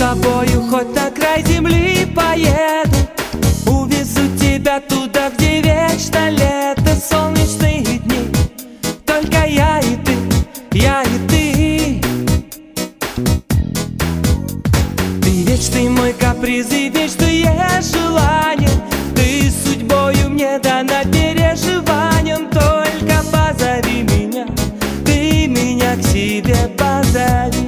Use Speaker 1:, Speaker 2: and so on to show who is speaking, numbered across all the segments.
Speaker 1: тобою хоть на край земли поеду, увезу тебя туда, где вечно лето, солнечные дни. Только я и ты, я и ты. Ты вечный мой каприз и вечное желание. Ты судьбою мне дана переживанием. Только позови меня, ты меня к себе позови.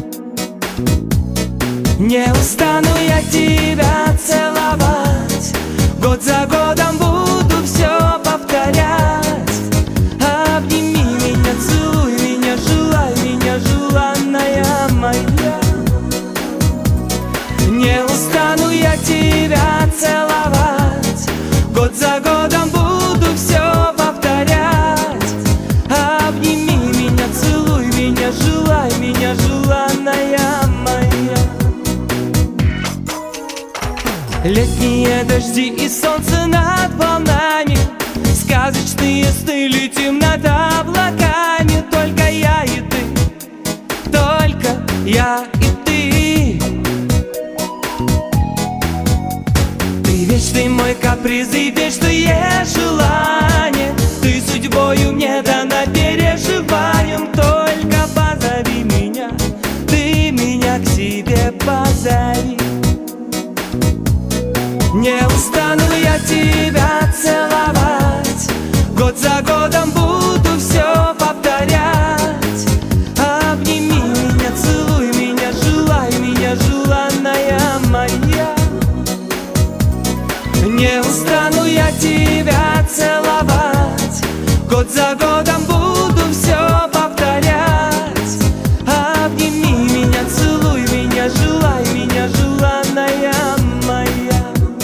Speaker 1: Не устану я тебя целовать, год за годом буду все повторять. Обними меня, целуй меня, желай меня, желанная моя. Не устану я тебя целовать, год за годом буду все повторять. Обними меня, целуй меня, желай меня, желанная моя. Летние дожди и солнце над волнами, сказочные сны, летим над облаками. Только я и ты, только я и ты. Ты вечный мой каприз и вечное желание. Ты судьбою мне дана переживанием. Только позови меня, ты меня к себе позови. Не устану я тебя целовать, год за годом буду все повторять. Обними меня, целуй меня, желай меня, желанная моя. Не устану я тебя целовать, год за годом буду все повторять. Обними меня, целуй меня, желай меня, желанная моя.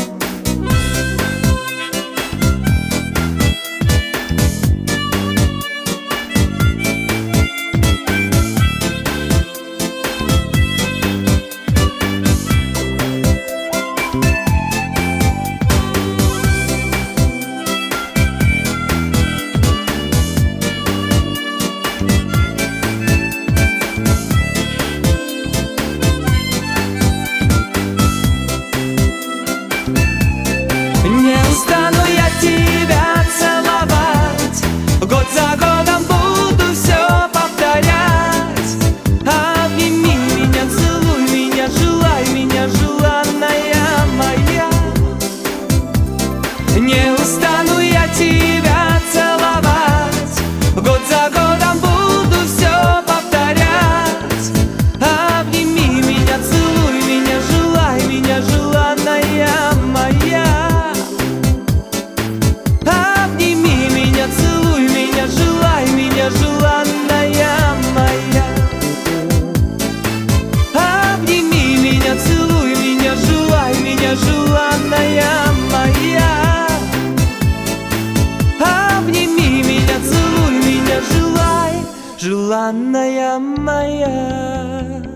Speaker 1: Не устану я тебя целовать, год за годом буду все повторять. Обними меня, целуй меня, желай меня, желанная моя. Не устану я тебя целовать, год за годом буду все повторять. Обними меня, целуй меня, желай меня, желанная моя. Обними меня, целуй меня, желай меня, желанная моя. Обними меня, целуй меня, желай меня, желанная моя. Обними меня, целуй меня, желай, желанная моя.